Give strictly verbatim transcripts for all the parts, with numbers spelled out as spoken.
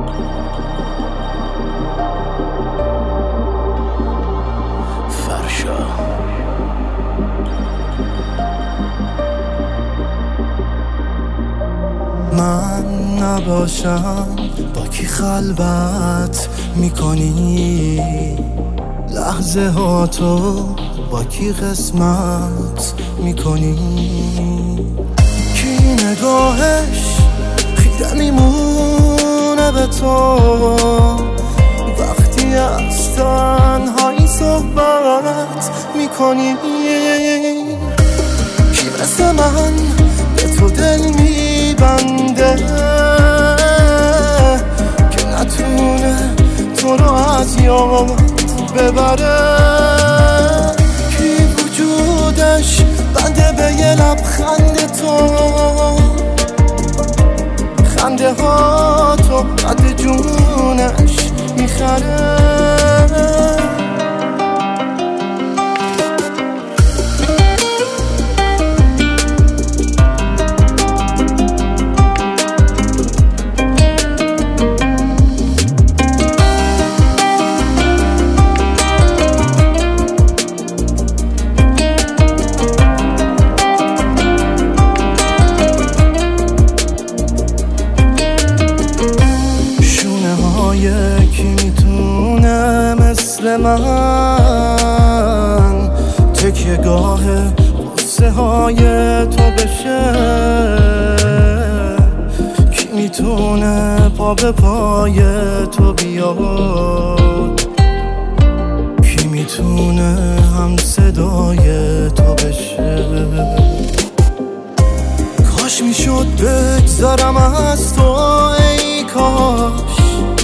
من نباشم با کی خلوت میکنی، لحظه ها تو با کی قسمت میکنی، کی نگاهش خیره میمونه به تو وقتی از تنهایی صحبت میکنی، کی مثل من به تو دل میبنده که نتونه تو رو از یاد ببره، کی وجودش بنده به یه لبخند تو، خنده ها تو قد جونش میخره. کی میتونه مثل من تکیه گاه قصه های تو بشه، کی میتونه پا به پای تو بیاد، کی میتونه هم صدای تو بشه، کاش میشد بگذارم از تو ای کاش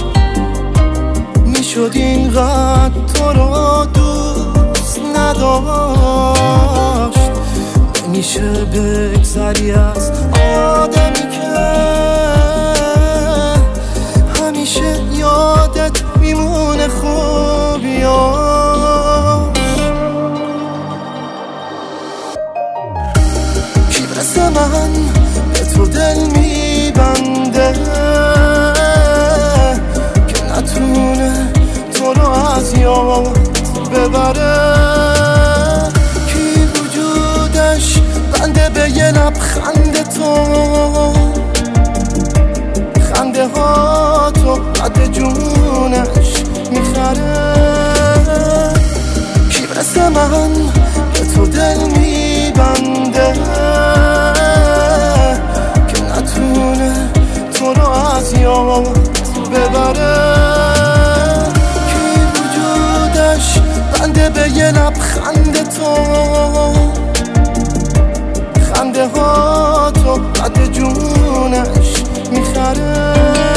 شد اینقدر تو رو دوست نداشت، نمیشه بگذری از آدمی که همیشه یادت میمونه خوبیاش، کی مثل من به تو دل میبنده که نتونه تو رو از یاد ببره، کی وجودش بنده به یه لبخند تو، خنده ها تو قد جونش میخره، کی مثل من به تو دل میبنده که نتونه تو رو از یاد ببره، بنده به یه لبخند تو، خنده ها تو قد جونش میخره.